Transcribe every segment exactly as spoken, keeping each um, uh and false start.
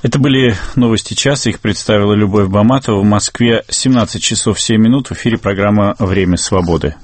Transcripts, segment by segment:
Это были новости часа, их представила Любовь Баматова. В Москве семнадцать часов семь минут, в эфире программа «Время свободы».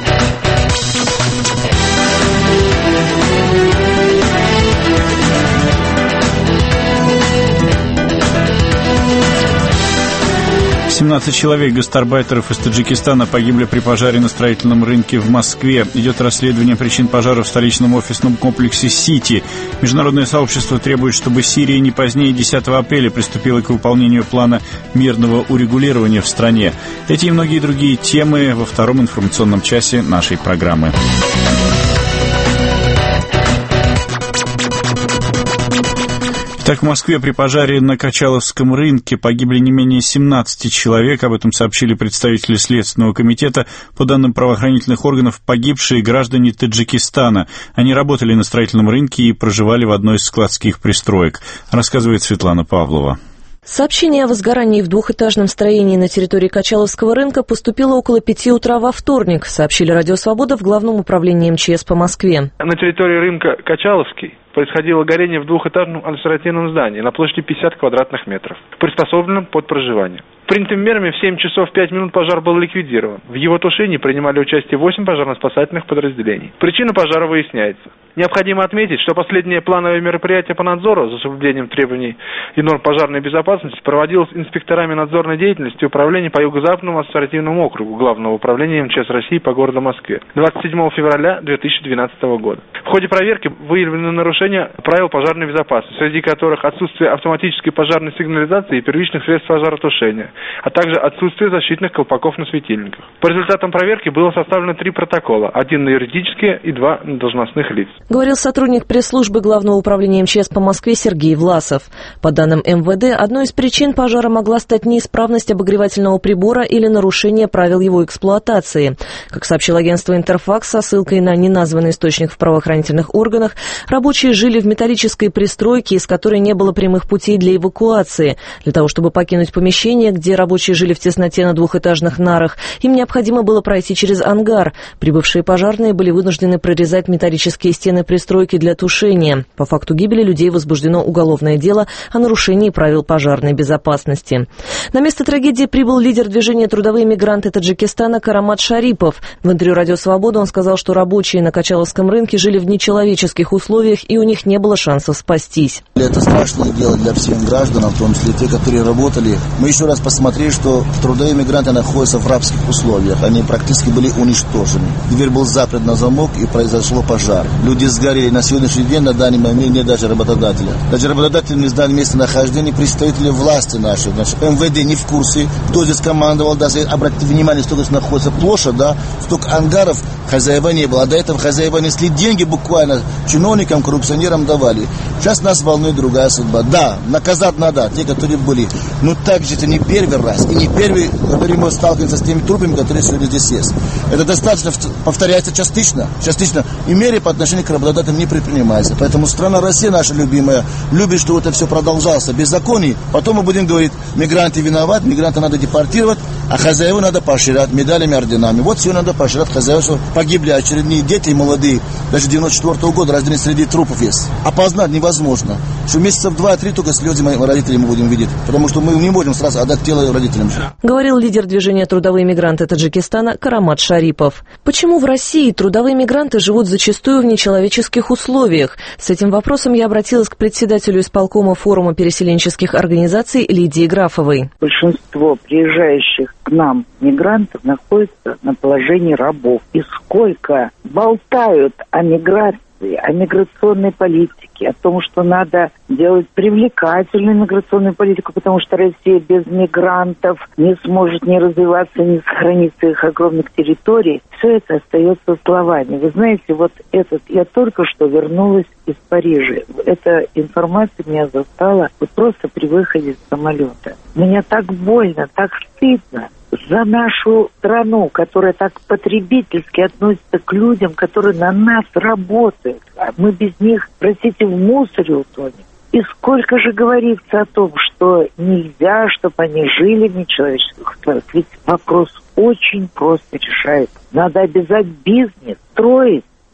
семнадцать человек гастарбайтеров из Таджикистана погибли при пожаре на строительном рынке в Москве. Идет расследование причин пожара в столичном офисном комплексе «Сити». Международное сообщество требует, чтобы Сирия не позднее десятого апреля приступила к выполнению плана мирного урегулирования в стране. Эти и многие другие темы во втором информационном часе нашей программы. Так, в Москве при пожаре на Качаловском рынке погибли не менее семнадцати человек. Об этом сообщили представители Следственного комитета. По данным правоохранительных органов, погибшие граждане Таджикистана. Они работали на строительном рынке и проживали в одной из складских пристроек. Рассказывает Светлана Павлова. Сообщение о возгорании в двухэтажном строении на территории Качаловского рынка поступило около пяти утра во вторник, сообщили «Радио Свобода» в Главном управлении МЧС по Москве. На территории рынка Качаловский происходило горение в двухэтажном административном здании на площади пятьдесят квадратных метров, приспособленном под проживание. Принятыми мерами в семь часов пять минут пожар был ликвидирован. В его тушении принимали участие восемь пожарно-спасательных подразделений. Причина пожара выясняется. Необходимо отметить, что последнее плановое мероприятие по надзору за соблюдением требований и норм пожарной безопасности проводилось инспекторами надзорной деятельности Управления по Юго-Западному административному округу Главного управления МЧС России по городу Москве двадцать седьмого февраля две тысячи двенадцатого года. В ходе проверки выявлены нарушения правил пожарной безопасности, среди которых отсутствие автоматической пожарной сигнализации и первичных средств пожаротушения, а также отсутствие защитных колпаков на светильниках. По результатам проверки было составлено три протокола, один на юридические и два на должностных лиц. Говорил сотрудник пресс-службы Главного управления МЧС по Москве Сергей Власов. По данным эм вэ дэ, одной из причин пожара могла стать неисправность обогревательного прибора или нарушение правил его эксплуатации. Как сообщил агентство «Интерфакс» со ссылкой на неназванный источник в правоохранительных органах, рабочие жили в металлической пристройке, из которой не было прямых путей для эвакуации. Для того, чтобы покинуть помещение, где рабочие жили в тесноте на двухэтажных нарах, им необходимо было пройти через ангар. Прибывшие пожарные были вынуждены прорезать металлические стены пристройки для тушения. По факту гибели людей возбуждено уголовное дело о нарушении правил пожарной безопасности. На место трагедии прибыл лидер движения «Трудовые мигранты Таджикистана» Карамат Шарипов. В интервью «Радио Свобода» он сказал, что рабочие на Качаловском рынке жили в нечеловеческих условиях, и у них не было шансов спастись. Это страшное дело для всех граждан, в том числе те, которые работали. Мы еще раз посмотрели, что трудовые мигранты находятся в рабских условиях. Они практически были уничтожены. Дверь был заперт на замок, и произошел пожар. Люди сгорели. На сегодняшний день на данный момент нет даже работодателя. Даже работодатель не знает местонахождения представителей власти нашей. Значит, эм вэ дэ не в курсе, кто здесь командовал. Даже обратите внимание, что здесь находится площадь, да, столько ангаров хозяева не было. А до этого хозяева несли деньги буквально чиновникам, коррупционерам давали. Сейчас нас волнует другая судьба. Да, наказать надо, те, которые были. Но также это не первый раз. И не первый, который мы сталкиваемся с теми трупами, которые сегодня здесь есть. Это достаточно повторяется частично. Частично. И меры по отношению к работодателям не предпринимается. Поэтому страна Россия наша любимая любит, чтобы это все продолжалось. Беззаконие. Потом мы будем говорить, мигранты виноваты, мигранты надо депортировать, а хозяева надо поощрять медалями, орденами. Вот все надо поощрять хозяева, что погибли очередные дети молодые. Даже девяносто четвёртого года рождены среди трупов есть. Опознать невозможно. Что месяцев два-три только слезы моих родителей мы будем видеть. Потому что мы не можем сразу отдать тело родителям. Говорил лидер движения «Трудовые мигранты Таджикистана» Карамат Шарипов. Почему в России трудовые мигранты живут зачастую в нечеловеческих условиях? С этим вопросом я обратилась к председателю исполкома форума переселенческих организаций Лидии Графовой. Большинство приезжающих к нам мигрантов находится на положении рабов. И сколько болтают о миграции, о миграционной политике, о том, что надо делать привлекательную миграционную политику, потому что Россия без мигрантов не сможет ни развиваться, ни сохранить своих огромных территорий. Все это остается словами. Вы знаете, вот этот, я только что вернулась из Парижа. Эта информация меня застала вот просто при выходе с самолета. Мне так больно, так стыдно за нашу страну, которая так потребительски относится к людям, которые на нас работают. А мы без них, простите, в мусоре утонем. И сколько же говорится о том, что нельзя, чтобы они жили в нечеловеческих условиях. Ведь вопрос очень просто решается. Надо обязать бизнес строить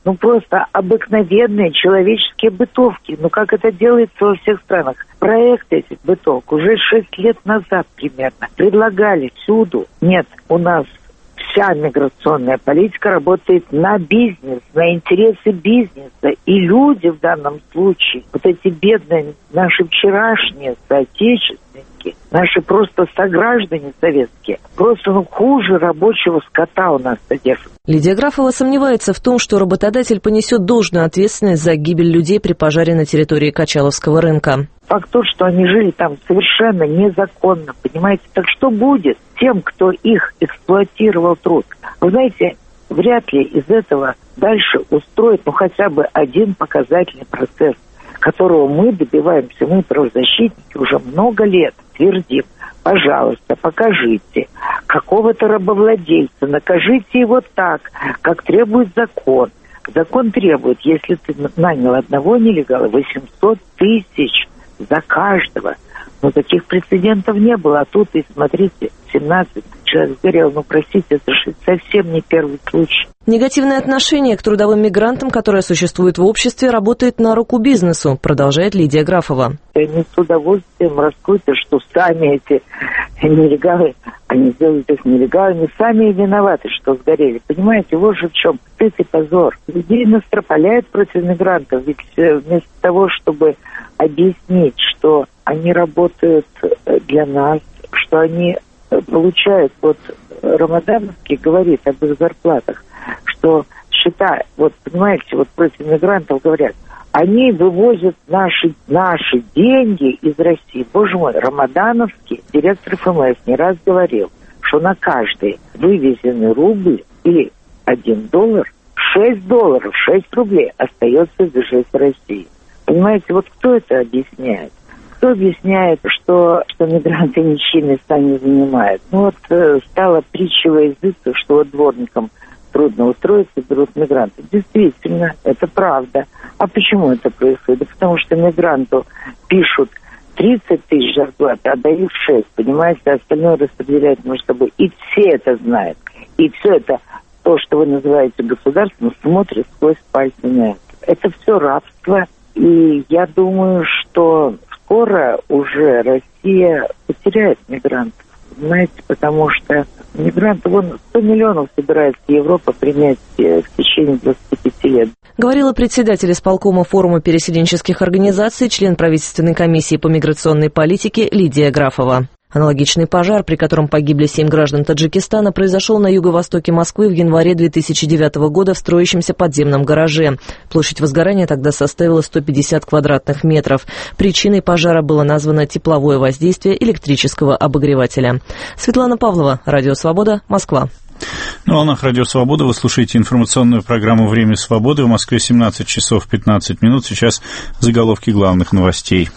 ну просто обыкновенные человеческие бытовки. Ну как это делается во всех странах. Проект этих бытовок уже шесть лет назад примерно предлагали всюду. Нет, у нас вся миграционная политика работает на бизнес, на интересы бизнеса. И люди в данном случае, вот эти бедные наши вчерашние соотечественники, наши просто сограждане советские, просто ну, хуже рабочего скота у нас содержат. Лидия Графова сомневается в том, что работодатель понесет должную ответственность за гибель людей при пожаре на территории Качаловского рынка. Факт тот, что они жили там совершенно незаконно, понимаете? Так что будет тем, кто их эксплуатировал труд? Вы знаете, вряд ли из этого дальше устроить, ну, хотя бы один показательный процесс, которого мы добиваемся, мы, правозащитники, уже много лет твердим. Пожалуйста, покажите какого-то рабовладельца, накажите его так, как требует закон. Закон требует, если ты нанял одного нелегала, восемьсот тысяч за каждого. Но таких прецедентов не было. А тут, и смотрите, семнадцать человек сгорел. Ну, простите, это же совсем не первый случай. Негативное отношение к трудовым мигрантам, которое существует в обществе, работает на руку бизнесу, продолжает Лидия Графова. Они с удовольствием раскрутят, что сами эти нелегалы, они делают их нелегалами, сами виноваты, что сгорели. Понимаете, вот же в чем стыд и позор. Людей настропаляют против мигрантов, ведь вместо того, чтобы объяснить, что они работают для нас, что они получают, вот Рамадановский говорит об их зарплатах, что счета, вот понимаете, вот против мигрантов говорят, они вывозят наши, наши деньги из России. Боже мой, Рамадановский, директор эф эм эс, не раз говорил, что на каждый вывезенный рубль или один доллар, шесть долларов, шесть рублей остается в бюджете России. Понимаете, вот кто это объясняет? Кто объясняет, что, что мигранты ничьи места не занимают? Ну вот э, стало притчей во языцах, что вот дворникам трудно устроиться, берут мигрантов. Действительно, это правда. А почему это происходит? Да потому что мигранту пишут тридцать тысяч зарплаты, а дают шесть, понимаете, а остальное распределяют между собой. И все это знают. И все это, то, что вы называете государством, смотрит сквозь пальцы на это. Это все рабство. И я думаю, что скоро уже Россия потеряет мигрантов. Знаете, потому что мигранты, вон сто миллионов собирается Европа принять в течение двадцати пяти лет. Говорила председатель исполкома форума переселенческих организаций, член правительственной комиссии по миграционной политике Лидия Графова. Аналогичный пожар, при котором погибли семь граждан Таджикистана, произошел на юго-востоке Москвы в январе две тысячи девятого года в строящемся подземном гараже. Площадь возгорания тогда составила сто пятьдесят квадратных метров. Причиной пожара было названо тепловое воздействие электрического обогревателя. Светлана Павлова, Радио Свобода, Москва. На волнах Радио Свобода вы слушаете информационную программу «Время свободы». В Москве семнадцать часов пятнадцать минут. Сейчас заголовки главных новостей.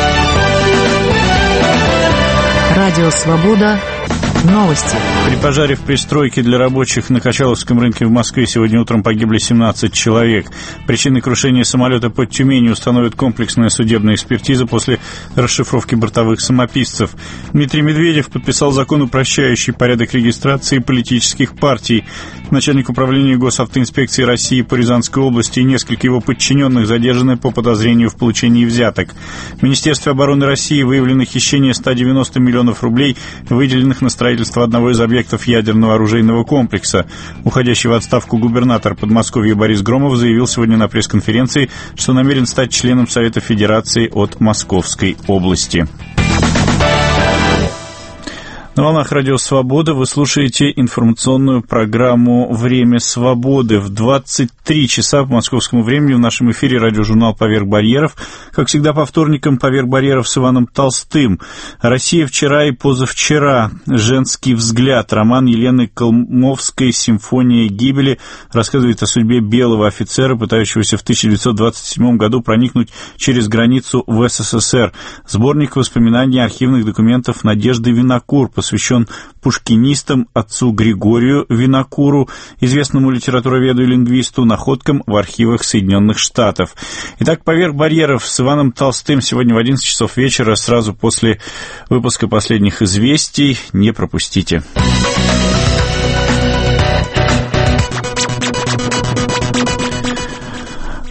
Радио Свобода. Новости. При пожаре в пристройке для рабочих на Качаловском рынке в Москве сегодня утром погибли семнадцать человек. Причиной крушения самолета под Тюменью установит комплексная судебная экспертиза после расшифровки бортовых самописцев. Дмитрий Медведев подписал закон, упрощающий порядок регистрации политических партий. Начальник управления госавтоинспекции России по Рязанской области и несколько его подчиненных задержаны по подозрению в получении взяток. В Министерстве обороны России выявлено хищение ста девяноста миллионов рублей, выделенных на строительство одного из объектов ядерного оружейного комплекса. Уходящий в отставку губернатор Подмосковья Борис Громов заявил сегодня на пресс-конференции, что намерен стать членом Совета Федерации от Московской области. На волнах Радио Свобода вы слушаете информационную программу «Время свободы». В двадцать три часа по московскому времени в нашем эфире радиожурнал «Поверх барьеров». Как всегда по вторникам «Поверх барьеров» с Иваном Толстым. «Россия вчера и позавчера». Женский взгляд. Роман Елены Колмовской «Симфония гибели» рассказывает о судьбе белого офицера, пытающегося в тысяча девятьсот двадцать седьмом году проникнуть через границу в эс эс эс эр. Сборник воспоминаний архивных документов Надежды Винокур, посвящен пушкинистам, отцу Григорию Винокуру, известному литературоведу и лингвисту, находкам в архивах Соединенных Штатов. Итак, «Поверх барьеров» с Иваном Толстым сегодня в одиннадцать часов вечера, сразу после выпуска последних известий. Не пропустите.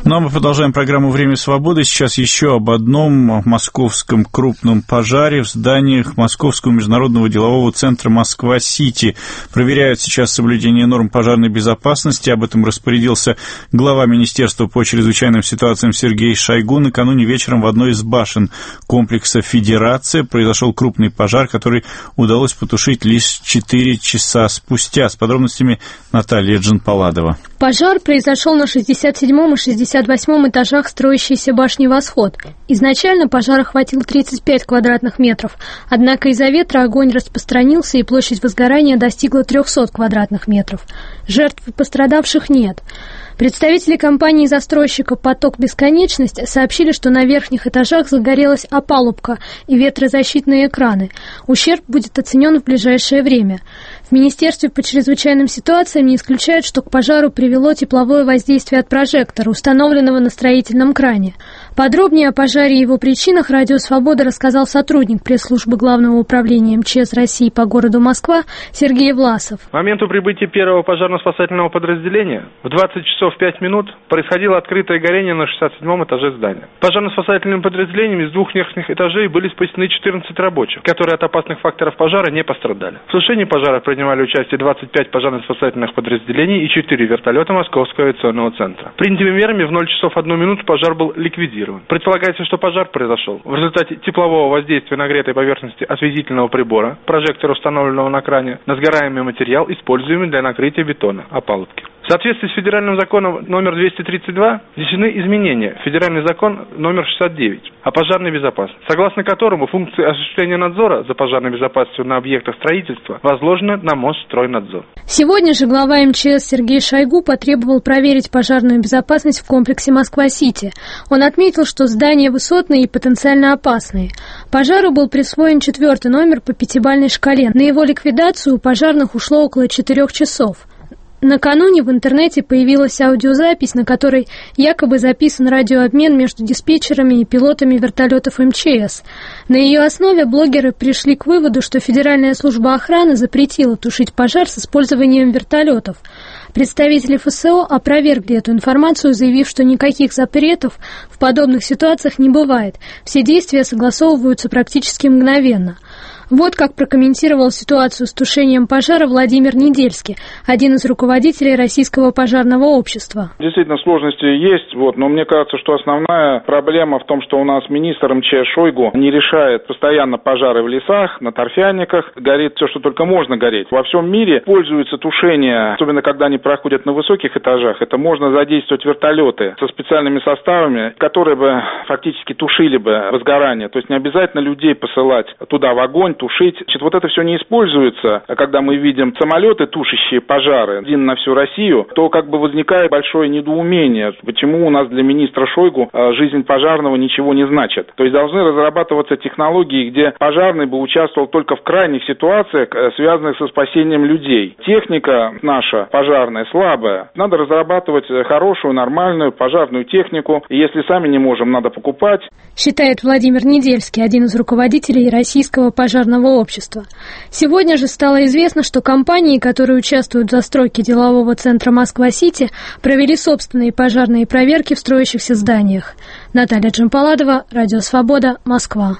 Ну а мы продолжаем программу «Время свободы». Сейчас еще об одном московском крупном пожаре в зданиях Московского международного делового центра «Москва-Сити». Проверяют сейчас соблюдение норм пожарной безопасности. Об этом распорядился глава Министерства по чрезвычайным ситуациям Сергей Шойгу. Накануне вечером в одной из башен комплекса «Федерация» произошел крупный пожар, который удалось потушить лишь четыре часа спустя. С подробностями Наталья Джанпаладова. Пожар произошел на шестьдесят седьмом и шестьдесят восьмом этажах строящейся башни «Восход». Изначально пожар охватил тридцать пять квадратных метров, однако из-за ветра огонь распространился и площадь возгорания достигла триста квадратных метров. Жертв и пострадавших нет. Представители компании-застройщика «Поток Бесконечность» сообщили, что на верхних этажах загорелась опалубка и ветрозащитные экраны. Ущерб будет оценен в ближайшее время. В Министерстве по чрезвычайным ситуациям не исключают, что к пожару привело тепловое воздействие от прожектора, установленного на строительном кране. Подробнее о пожаре и его причинах «Радио Свобода» рассказал сотрудник пресс-службы Главного управления МЧС России по городу Москва Сергей Власов. К моменту прибытия первого пожарно-спасательного подразделения в двадцать часов пять минут происходило открытое горение на шестьдесят седьмом этаже здания. Пожарно-спасательным подразделением из двух верхних этажей были спасены четырнадцать рабочих, которые от опасных факторов пожара не пострадали. В тушении пожара принимали участие двадцать пять пожарно-спасательных подразделений и четыре вертолета Московского авиационного центра. Принятыми мерами в ноль часов одну минуту пожар был ликвидирован. Предполагается, что пожар произошел в результате теплового воздействия нагретой поверхности осветительного прибора, прожектора, установленного на кране, на сгораемый материал, используемый для накрытия бетона, опалубки. В соответствии с федеральным законом номер двести тридцать два внесены изменения в федеральный закон номер шестьдесят девять о пожарной безопасности, согласно которому функции осуществления надзора за пожарной безопасностью на объектах строительства возложены на Мосстройнадзор. Сегодня же глава МЧС Сергей Шойгу потребовал проверить пожарную безопасность в комплексе «Москва-Сити». Он отметил, что здания высотные и потенциально опасные. Пожару был присвоен четвертый номер по пятибалльной шкале. На его ликвидацию у пожарных ушло около четырех часов. Накануне в интернете появилась аудиозапись, на которой якобы записан радиообмен между диспетчерами и пилотами вертолетов МЧС. На ее основе блогеры пришли к выводу, что Федеральная служба охраны запретила тушить пожар с использованием вертолетов. Представители ФСО опровергли эту информацию, заявив, что никаких запретов в подобных ситуациях не бывает. Все действия согласовываются практически мгновенно. Вот как прокомментировал ситуацию с тушением пожара Владимир Недельский, один из руководителей Российского пожарного общества. Действительно, сложности есть, вот, но мне кажется, что основная проблема в том, что у нас министр МЧС Шойгу не решает постоянно пожары в лесах, на торфяниках, горит все, что только можно гореть. Во всем мире пользуется тушение, особенно когда они проходят на высоких этажах, это можно задействовать вертолеты со специальными составами, которые бы фактически тушили бы возгорание. То есть не обязательно людей посылать туда в огонь, тушить. Значит, вот это все не используется. А когда мы видим самолеты, тушащие пожары, один на всю Россию, то как бы возникает большое недоумение, почему у нас для министра Шойгу жизнь пожарного ничего не значит. То есть должны разрабатываться технологии, где пожарный бы участвовал только в крайних ситуациях, связанных со спасением людей. Техника наша пожарная слабая. Надо разрабатывать хорошую, нормальную пожарную технику. И если сами не можем, надо покупать. Считает Владимир Недельский, один из руководителей Российского пожарного общества. Сегодня же стало известно, что компании, которые участвуют в застройке делового центра «Москва-Сити», провели собственные пожарные проверки в строящихся зданиях. Наталья Джанпаладова, Радио Свобода, Москва.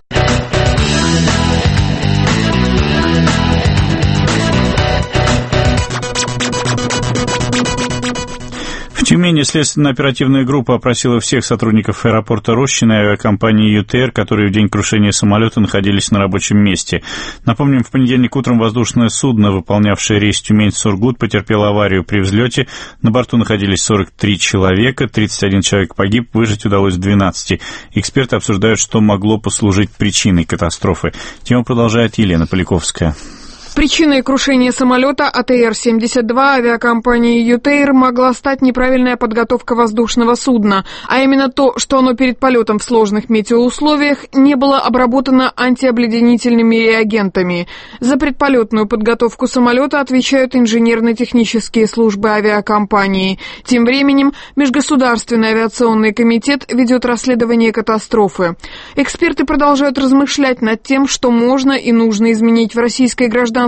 В Тюмени следственно-оперативная группа опросила всех сотрудников аэропорта Рощино и авиакомпании ЮТР, которые в день крушения самолета находились на рабочем месте. Напомним, в понедельник утром воздушное судно, выполнявшее рейс Тюмень-Сургут, потерпело аварию при взлете. На борту находились сорок три человека, тридцать один человек погиб, выжить удалось двенадцати. Эксперты обсуждают, что могло послужить причиной катастрофы. Тему продолжает Елена Поляковская. Причиной крушения самолета А Т Р семьдесят два авиакомпании ЮТР могла стать неправильная подготовка воздушного судна, а именно то, что оно перед полетом в сложных метеоусловиях не было обработано антиобледенительными реагентами. За предполетную подготовку самолета отвечают инженерно-технические службы авиакомпании. Тем временем Межгосударственный авиационный комитет ведет расследование катастрофы. Эксперты продолжают размышлять над тем, что можно и нужно изменить в российской гражданской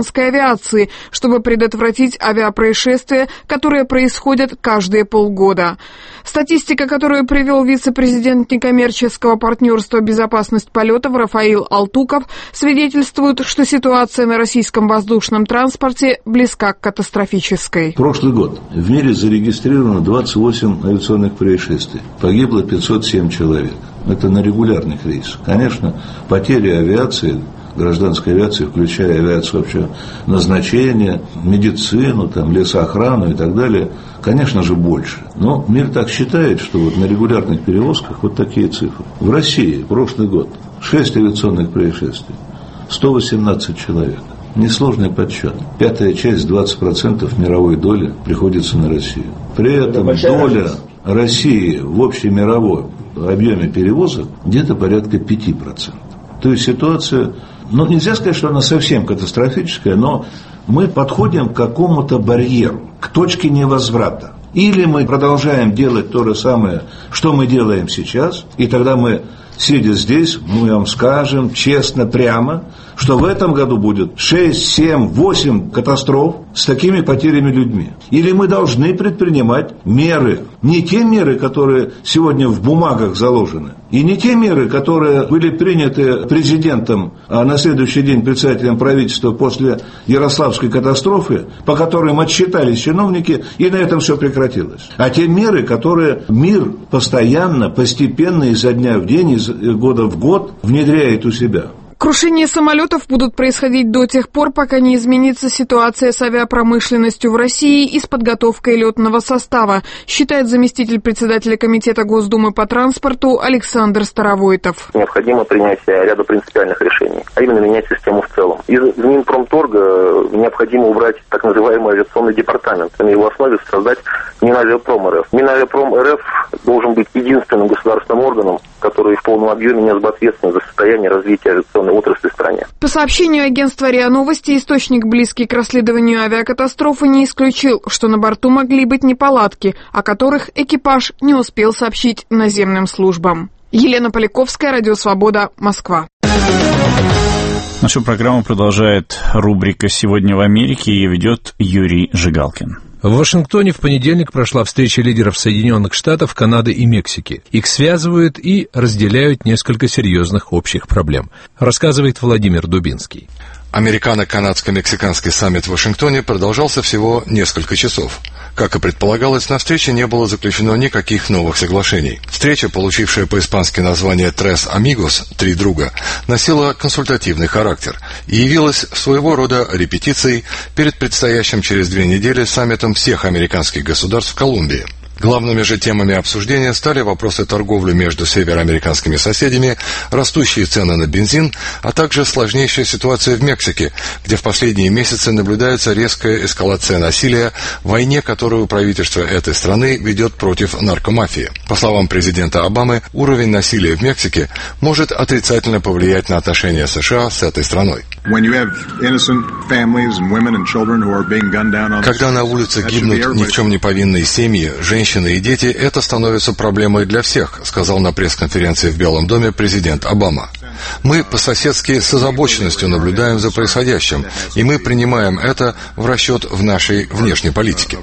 гражданской авиации, чтобы предотвратить авиапроисшествия, которые происходят каждые полгода. Статистика, которую привел вице-президент некоммерческого партнерства «Безопасность полетов» Рафаил Алтуков, свидетельствует, что ситуация на российском воздушном транспорте близка к катастрофической. Прошлый год в мире зарегистрировано двадцать восемь авиационных происшествий. Погибло пятьсот семь человек. Это на регулярных рейсах. Конечно, потери авиации, гражданской авиации, включая авиацию общего назначения, медицину, там, лесоохрану и так далее, конечно же, больше. Но мир так считает, что вот на регулярных перевозках вот такие цифры. В России прошлый год шесть авиационных происшествий, сто восемнадцать человек. Несложный подсчет. Пятая часть, двадцать процентов мировой доли приходится на Россию. При этом доля России в общемировом объеме перевозок где-то порядка пять процентов. То есть ситуация, ну нельзя сказать, что она совсем катастрофическая, но мы подходим к какому-то барьеру, к точке невозврата. Или мы продолжаем делать то же самое, что мы делаем сейчас, и тогда мы, сидя здесь, мы вам скажем честно, прямо, что в этом году будет шесть, семь, восемь катастроф с такими потерями людьми. Или мы должны предпринимать меры, не те меры, которые сегодня в бумагах заложены, и не те меры, которые были приняты президентом, а на следующий день председателем правительства после Ярославской катастрофы, по которым отчитались чиновники, и на этом все прекратилось. А те меры, которые мир постоянно, постепенно, изо дня в день, из года в год внедряет у себя. Крушения самолетов будут происходить до тех пор, пока не изменится ситуация с авиапромышленностью в России и с подготовкой летного состава, считает заместитель председателя Комитета Госдумы по транспорту Александр Старовойтов. Необходимо принять ряда принципиальных решений, а именно менять систему в целом. Из Минпромторга необходимо убрать так называемый авиационный департамент, на его основе создать Минавиапром РФ. Минавиапром РФ должен быть единственным государственным органом, который в полном объеме нес бы ответственность за состояние развития авиационной отрасли в стране. По сообщению агентства РИА Новости, источник, близкий к расследованию авиакатастрофы, не исключил, что на борту могли быть неполадки, о которых экипаж не успел сообщить наземным службам. Елена Поляковская, Радио Свобода, Москва. Нашу программу продолжает рубрика «Сегодня в Америке», ее ведет Юрий Жигалкин. В Вашингтоне в понедельник прошла встреча лидеров Соединенных Штатов, Канады и Мексики. Их связывают и разделяют несколько серьезных общих проблем, рассказывает Владимир Дубинский. Американо-канадско-мексиканский саммит в Вашингтоне продолжался всего несколько часов. Как и предполагалось, на встрече не было заключено никаких новых соглашений. Встреча, получившая по-испански название «Tres Amigos» — «Три друга», носила консультативный характер и явилась своего рода репетицией перед предстоящим через две недели саммитом всех американских государств в Колумбии. Главными же темами обсуждения стали вопросы торговли между североамериканскими соседями, растущие цены на бензин, а также сложнейшая ситуация в Мексике, где в последние месяцы наблюдается резкая эскалация насилия в войне, которую правительство этой страны ведет против наркомафии. По словам президента Обамы, уровень насилия в Мексике может отрицательно повлиять на отношения США с этой страной. Когда на улице гибнут ни в чем не повинные семьи, женщины и дети, это становится проблемой для всех, сказал на пресс-конференции в Белом доме президент Обама. Мы по-соседски с озабоченностью наблюдаем за происходящим, и мы принимаем это в расчет в нашей внешней политике.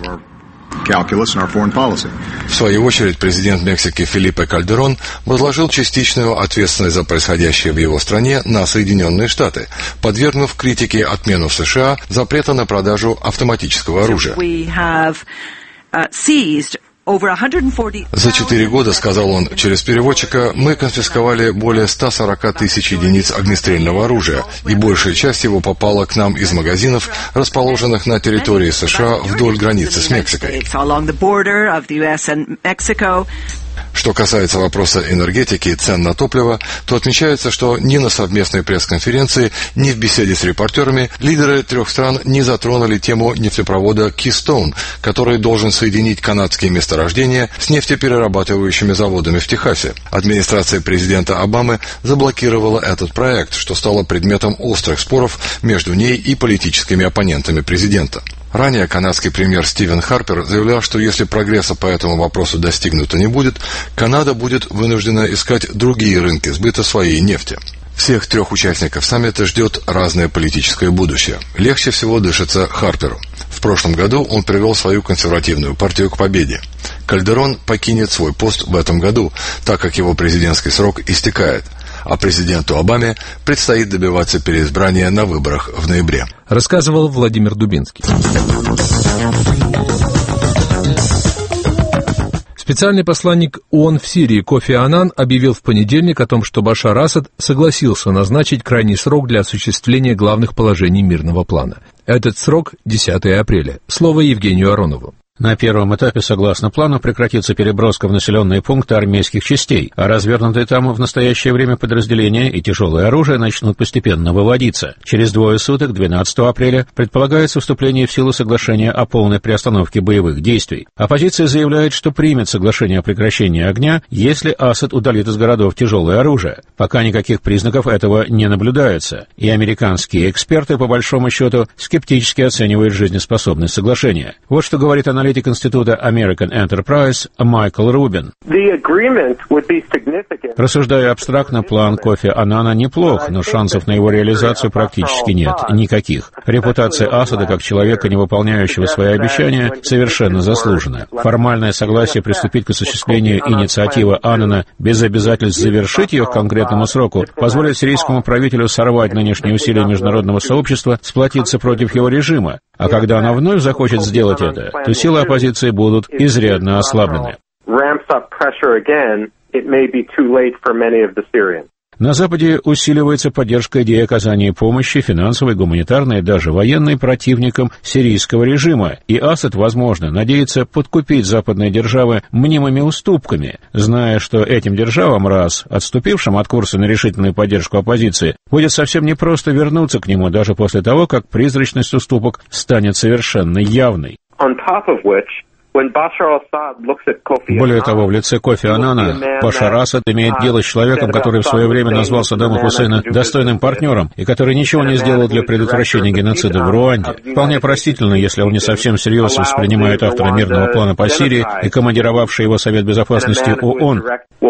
В свою очередь, президент Мексики Фелипе Кальдерон возложил частичную ответственность за происходящее в его стране на Соединенные Штаты, подвергнув критике отмену в США запрета на продажу автоматического оружия. За четыре года, сказал он через переводчика, мы конфисковали более ста сорока тысяч единиц огнестрельного оружия, и большая часть его попала к нам из магазинов, расположенных на территории США вдоль границы с Мексикой. Что касается вопроса энергетики и цен на топливо, то отмечается, что ни на совместной пресс-конференции, ни в беседе с репортерами лидеры трех стран не затронули тему нефтепровода Keystone, который должен соединить канадские месторождения с нефтеперерабатывающими заводами в Техасе. Администрация президента Обамы заблокировала этот проект, что стало предметом острых споров между ней и политическими оппонентами президента. Ранее канадский премьер Стивен Харпер заявлял, что если прогресса по этому вопросу достигнуто не будет, Канада будет вынуждена искать другие рынки сбыта своей нефти. Всех трех участников саммита ждет разное политическое будущее. Легче всего дышится Харперу. В прошлом году он привел свою консервативную партию к победе. Кальдерон покинет свой пост в этом году, так как его президентский срок истекает. А президенту Обаме предстоит добиваться переизбрания на выборах в ноябре. Рассказывал Владимир Дубинский. Специальный посланник ООН в Сирии Кофи Аннан объявил в понедельник о том, что Башар Асад согласился назначить крайний срок для осуществления главных положений мирного плана. Этот срок – десятое апреля. Слово Евгению Аронову. На первом этапе, согласно плану, прекратится переброска в населенные пункты армейских частей, а развернутые там в настоящее время подразделения и тяжелое оружие начнут постепенно выводиться. Через двое суток, двенадцатого апреля, предполагается вступление в силу соглашения о полной приостановке боевых действий. Оппозиция заявляет, что примет соглашение о прекращении огня, если Асад удалит из городов тяжелое оружие. Пока никаких признаков этого не наблюдается, и американские эксперты, по большому счету, скептически оценивают жизнеспособность соглашения. Вот что говорит аналитик Института American Enterprise Майкл Рубин. Рассуждая абстрактно, план Кофи Аннана неплох, но шансов на его реализацию практически нет, никаких. Репутация Асада как человека, не выполняющего свои обещания, совершенно заслужена. Формальное согласие приступить к осуществлению инициативы Аннана без обязательств завершить ее к конкретному сроку позволит сирийскому правителю сорвать нынешние усилия международного сообщества, сплотиться против его режима. А когда она вновь захочет сделать это, то силы оппозиции будут изрядно ослаблены. На Западе усиливается поддержка идеи оказания помощи, финансовой, гуманитарной, даже военной, противникам сирийского режима, и Асад, возможно, надеется подкупить западные державы мнимыми уступками, зная, что этим державам, раз отступившим от курса на решительную поддержку оппозиции, будет совсем непросто вернуться к нему даже после того, как призрачность уступок станет совершенно явной. Более того, в лице Кофи Аннана Башар Асад имеет дело с человеком, который в свое время назвал Саддама Хусейна достойным партнером и который ничего не сделал для предотвращения геноцида в Руанде. Вполне простительно, если он не совсем всерьез воспринимает автора мирного плана по Сирии и командировавший его Совет Безопасности ООН,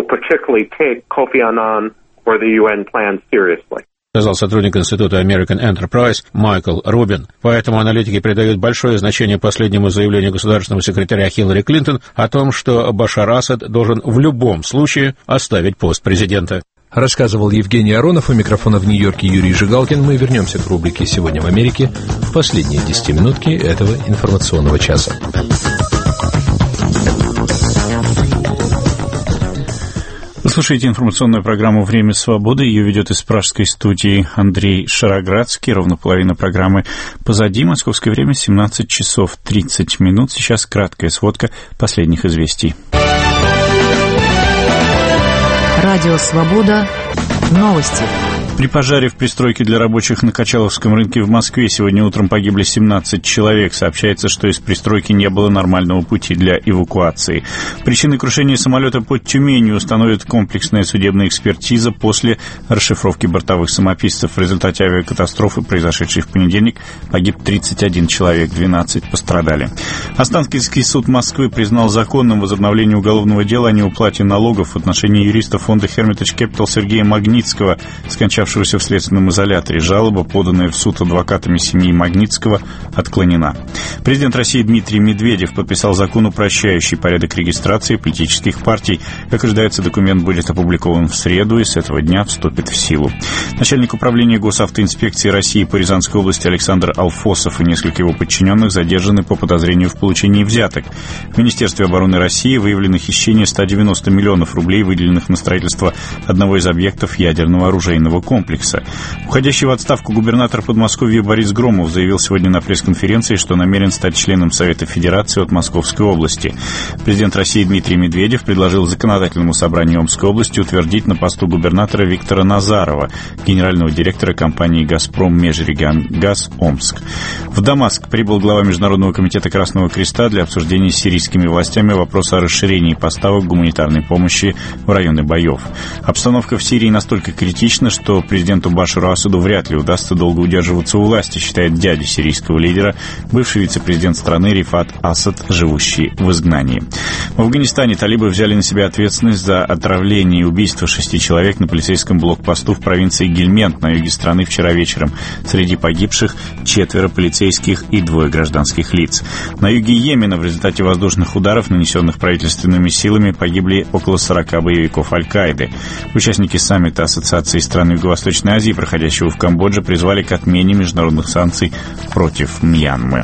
сказал сотрудник Института American Enterprise Майкл Рубин. Поэтому аналитики придают большое значение последнему заявлению государственного секретаря Хиллари Клинтон о том, что Башар Асад должен в любом случае оставить пост президента. Рассказывал Евгений Аронов. У микрофона в Нью-Йорке Юрий Жигалкин. Мы вернемся к рубрике «Сегодня в Америке» в последние десятиминутки этого информационного часа. Вы слушаете информационную программу «Время свободы». Ее ведет из пражской студии Андрей Шароградский. Ровно половина программы позади. Московское время семнадцать часов тридцать минут. Сейчас краткая сводка последних известий. Радио «Свобода». Новости. При пожаре в пристройке для рабочих на Качаловском рынке в Москве сегодня утром погибли семнадцать человек. Сообщается, что из пристройки не было нормального пути для эвакуации. Причины крушения самолета под Тюменью установит комплексная судебная экспертиза после расшифровки бортовых самописцев. В результате авиакатастрофы, произошедшей в понедельник, погиб тридцать один человек, двенадцать пострадали. Останкинский суд Москвы признал законным возобновление уголовного дела о неуплате налогов в отношении юриста фонда Hermitage Capital Сергея Магнитского, скончавшегося в следственном изоляторе. Жалоба, поданная в суд адвокатами семьи Магнитского, отклонена. Президент России Дмитрий Медведев подписал закон, упрощающий порядок регистрации политических партий. Как ожидается, документ будет опубликован в среду и с этого дня вступит в силу. Начальник управления госавтоинспекции России по Рязанской области Александр Алфосов и несколько его подчиненных задержаны по подозрению в получении взяток. В Министерстве обороны России выявлено хищение ста девяноста миллионов рублей, выделенных на строительство одного из объектов ядерного оружейного комплекса. комплекса. Уходящий в отставку губернатор Подмосковья Борис Громов заявил сегодня на пресс-конференции, что намерен стать членом Совета Федерации от Московской области. Президент России Дмитрий Медведев предложил законодательному собранию Омской области утвердить на посту губернатора Виктора Назарова, генерального директора компании «Газпром Межрегионгаз Омск». В Дамаск прибыл глава Международного комитета Красного Креста для обсуждения с сирийскими властями вопроса о расширении поставок гуманитарной помощи в районы боев. Обстановка в Сирии настолько критична, что президенту Башару Асаду вряд ли удастся долго удерживаться у власти, считает дядя сирийского лидера, бывший вице-президент страны Рифат Асад, живущий в изгнании. В Афганистане талибы взяли на себя ответственность за отравление и убийство шести человек на полицейском блокпосту в провинции Гельмент на юге страны вчера вечером. Среди погибших четверо полицейских и двое гражданских лиц. На юге Йемена в результате воздушных ударов, нанесенных правительственными силами, погибли около сорока боевиков Аль-Каиды. Участники саммита Ассоциации стран Юго-Восточной Азии, проходящего в Камбодже, призвали к отмене международных санкций против Мьянмы.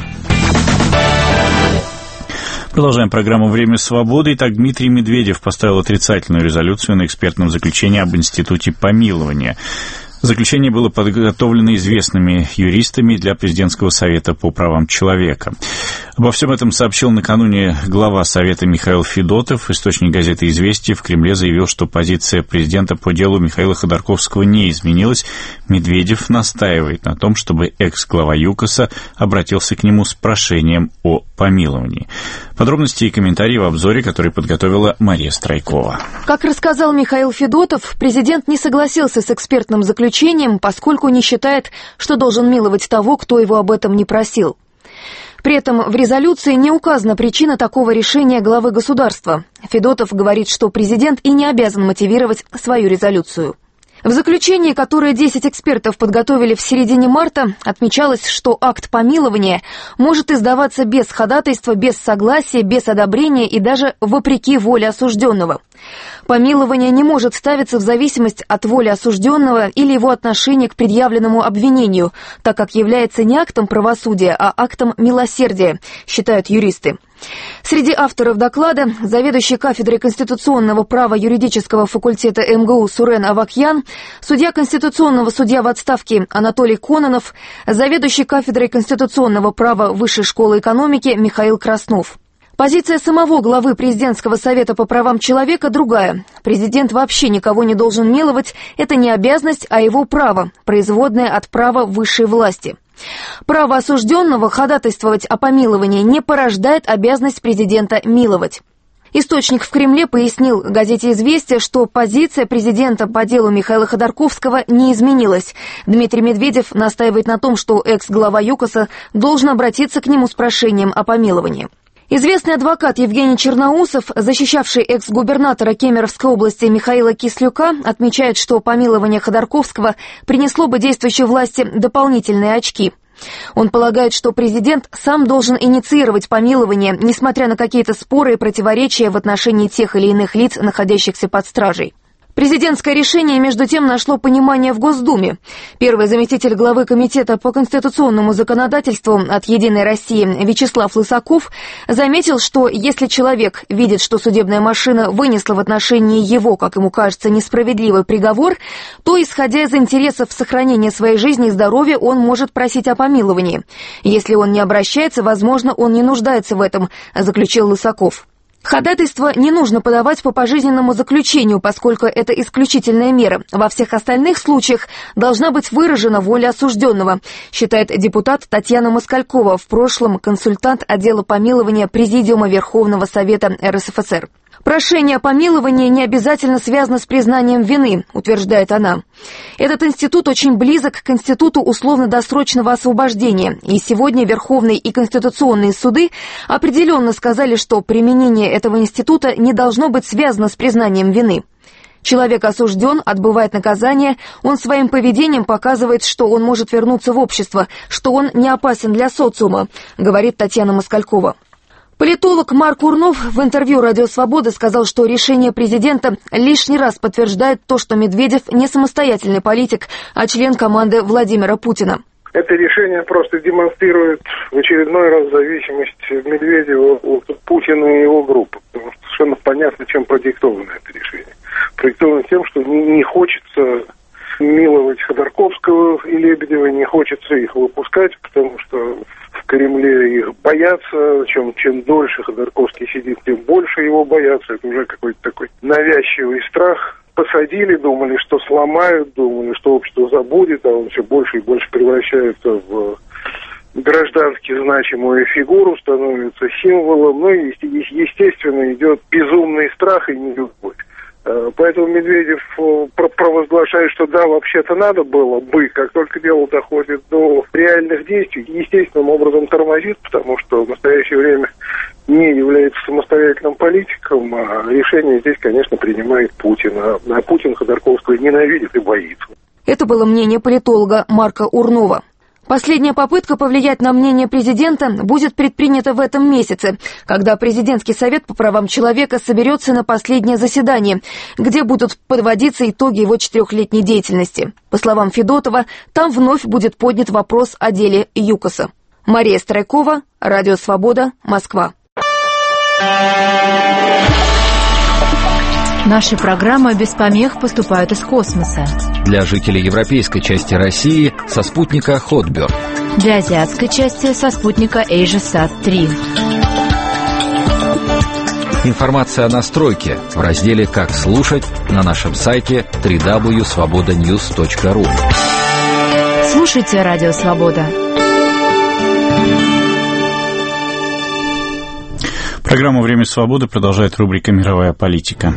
Продолжаем программу «Время свободы». Итак, Дмитрий Медведев поставил отрицательную резолюцию на экспертном заключении об институте помилования. Заключение было подготовлено известными юристами для Президентского совета по правам человека. Обо всем этом сообщил накануне глава Совета Михаил Федотов. Источник газеты «Известия» в Кремле заявил, что позиция президента по делу Михаила Ходорковского не изменилась. Медведев настаивает на том, чтобы экс-глава ЮКОСа обратился к нему с прошением о помиловании. Подробности и комментарии в обзоре, который подготовила Мария Страйкова. Как рассказал Михаил Федотов, президент не согласился с экспертным заключением, поскольку не считает, что должен миловать того, кто его об этом не просил. При этом в резолюции не указана причина такого решения главы государства. Федотов говорит, что президент и не обязан мотивировать свою резолюцию. В заключении, которое десять экспертов подготовили в середине марта, отмечалось, что акт помилования может издаваться без ходатайства, без согласия, без одобрения и даже вопреки воле осужденного. Помилование не может ставиться в зависимость от воли осужденного или его отношения к предъявленному обвинению, так как является не актом правосудия, а актом милосердия, считают юристы. Среди авторов доклада заведующий кафедрой конституционного права юридического факультета эм гэ у Сурен Авакьян, судья конституционного судья в отставке Анатолий Кононов, заведующий кафедрой конституционного права Высшей школы экономики Михаил Краснов. Позиция самого главы Президентского совета по правам человека другая. Президент вообще никого не должен миловать, это не обязанность, а его право, производное от права высшей власти. Право осужденного ходатайствовать о помиловании не порождает обязанность президента миловать. Источник в Кремле пояснил газете «Известия», что позиция президента по делу Михаила Ходорковского не изменилась. Дмитрий Медведев настаивает на том, что экс-глава ЮКОСа должен обратиться к нему с прошением о помиловании. Известный адвокат Евгений Черноусов, защищавший экс-губернатора Кемеровской области Михаила Кислюка, отмечает, что помилование Ходорковского принесло бы действующей власти дополнительные очки. Он полагает, что президент сам должен инициировать помилование, несмотря на какие-то споры и противоречия в отношении тех или иных лиц, находящихся под стражей. Президентское решение, между тем, нашло понимание в Госдуме. Первый заместитель главы Комитета по конституционному законодательству от «Единой России» Вячеслав Лысаков заметил, что если человек видит, что судебная машина вынесла в отношении его, как ему кажется, несправедливый приговор, то, исходя из интересов сохранения своей жизни и здоровья, он может просить о помиловании. Если он не обращается, возможно, он не нуждается в этом, заключил Лысаков. Ходатайство не нужно подавать по пожизненному заключению, поскольку это исключительная мера. Во всех остальных случаях должна быть выражена воля осужденного, считает депутат Татьяна Москалькова, в прошлом консультант отдела помилования Президиума Верховного Совета эр эс эф эс эр. Прошение о помиловании не обязательно связано с признанием вины, утверждает она. Этот институт очень близок к институту условно-досрочного освобождения, и сегодня Верховный и Конституционные суды определенно сказали, что применение этого института не должно быть связано с признанием вины. Человек осужден, отбывает наказание, он своим поведением показывает, что он может вернуться в общество, что он не опасен для социума, говорит Татьяна Москалькова. Политолог Марк Урнов в интервью «Радио Свобода» сказал, что решение президента лишний раз подтверждает то, что Медведев не самостоятельный политик, а член команды Владимира Путина. Это решение просто демонстрирует в очередной раз зависимость Медведева от Путина и его группы. Потому что совершенно понятно, чем продиктовано это решение. Продиктовано тем, что не хочется миловать Ходорковского и Лебедева, не хочется их выпускать, потому что в Кремле их боятся, чем, чем дольше Ходорковский сидит, тем больше его боятся. Это уже какой-то такой навязчивый страх. Посадили, думали, что сломают, думали, что общество забудет, а он все больше и больше превращается в граждански значимую фигуру, становится символом. Ну и, естественно, идет безумный страх и нелюбовь. Поэтому Медведев провозглашает, что да, вообще-то надо было бы, как только дело доходит до реальных действий, естественным образом тормозит, потому что в настоящее время не является самостоятельным политиком, а решение здесь, конечно, принимает Путин. А Путин Ходорковского ненавидит и боится. Это было мнение политолога Марка Урнова. Последняя попытка повлиять на мнение президента будет предпринята в этом месяце, когда Президентский совет по правам человека соберется на последнее заседание, где будут подводиться итоги его четырехлетней деятельности. По словам Федотова, там вновь будет поднят вопрос о деле ЮКОСа. Мария Страйкова, Радио Свобода, Москва. Наши программы без помех поступают из космоса. Для жителей европейской части России со спутника Хотберг. Для азиатской части со спутника AsiaSat три. Информация о настройке в разделе «Как слушать» на нашем сайте дабл ю дабл ю дабл ю точка свобода ньюс точка ру. Слушайте Радио Свобода. Программу «Время свободы» продолжает рубрика «Мировая политика».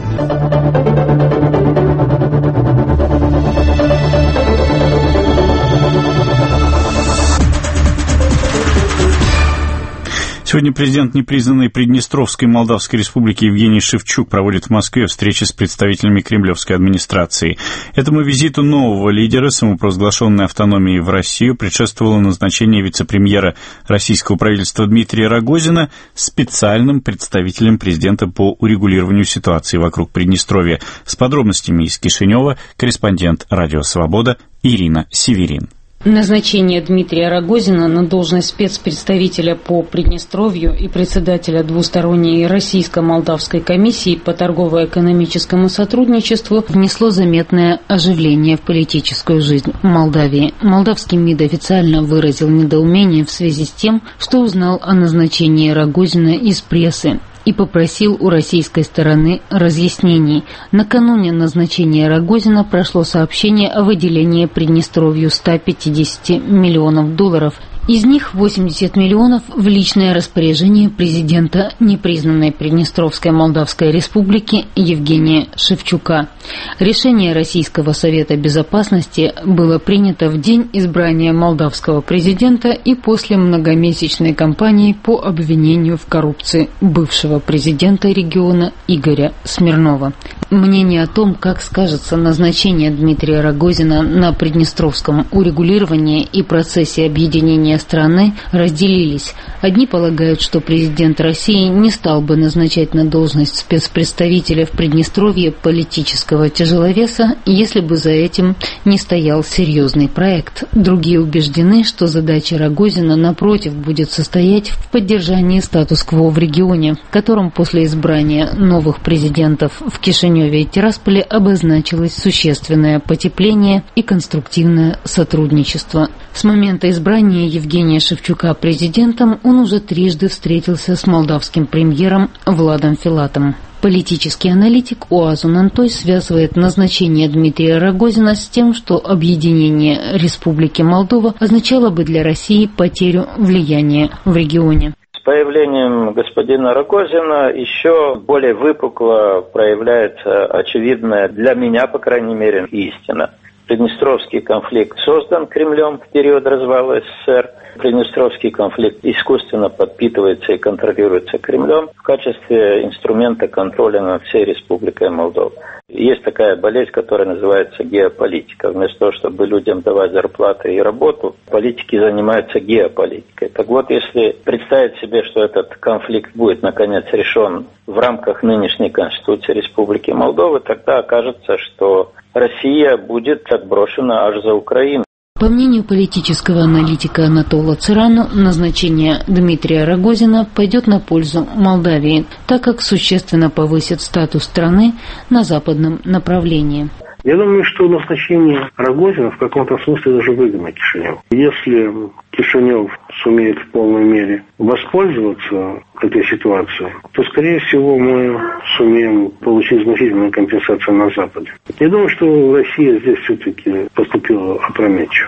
Сегодня президент непризнанной Приднестровской Молдавской Республики Евгений Шевчук проводит в Москве встречи с представителями кремлевской администрации. Этому визиту нового лидера самопровозглашенной автономии в Россию предшествовало назначение вице-премьера российского правительства Дмитрия Рогозина специальным представителем президента по урегулированию ситуации вокруг Приднестровья. С подробностями из Кишинева корреспондент «Радио Свобода» Ирина Северин. Назначение Дмитрия Рогозина на должность спецпредставителя по Приднестровью и председателя двусторонней российско-молдавской комиссии по торгово-экономическому сотрудничеству внесло заметное оживление в политическую жизнь Молдавии. Молдавский МИД официально выразил недоумение в связи с тем, что узнал о назначении Рогозина из прессы, и попросил у российской стороны разъяснений. Накануне назначения Рогозина прошло сообщение о выделении Приднестровью ста пятидесяти миллионов долларов. Из них восемьдесят миллионов в личное распоряжение президента непризнанной Приднестровской Молдавской Республики Евгения Шевчука. Решение Российского Совета Безопасности было принято в день избрания молдавского президента и после многомесячной кампании по обвинению в коррупции бывшего президента региона Игоря Смирнова. Мнение о том, как скажется назначение Дмитрия Рогозина на приднестровском урегулировании и процессе объединения страны, разделились. Одни полагают, что президент России не стал бы назначать на должность спецпредставителя в Приднестровье политического тяжеловеса, если бы за этим не стоял серьезный проект. Другие убеждены, что задача Рогозина, напротив, будет состоять в поддержании статус-кво в регионе, которым после избрания новых президентов в Кишиневе и Тирасполе обозначилось существенное потепление и конструктивное сотрудничество. С момента избрания Евгения Шевчука президентом он уже трижды встретился с молдавским премьером Владом Филатом. Политический аналитик Оазу Нантой связывает назначение Дмитрия Рогозина с тем, что объединение Республики Молдова означало бы для России потерю влияния в регионе. С появлением господина Рогозина еще более выпукло проявляется очевидная, для меня, по крайней мере, истина. Приднестровский конфликт создан Кремлем в период развала СССР. Приднестровский конфликт искусственно подпитывается и контролируется Кремлем в качестве инструмента контроля над всей Республикой Молдова. Есть такая болезнь, которая называется геополитика. Вместо того, чтобы людям давать зарплаты и работу, политики занимаются геополитикой. Так вот, если представить себе, что этот конфликт будет наконец решен в рамках нынешней Конституции Республики Молдова, тогда окажется, что Россия будет отброшена аж за Украину. По мнению политического аналитика Анатола Цирану, назначение Дмитрия Рогозина пойдет на пользу Молдавии, так как существенно повысит статус страны на западном направлении. Я думаю, что назначение Рогозина в каком-то смысле даже выгодно Кишиневу. Если Кишинев сумеет в полной мере воспользоваться этой ситуацией, то, скорее всего, мы сумеем получить значительную компенсацию на Западе. Я думаю, что Россия здесь все-таки поступила опрометчиво.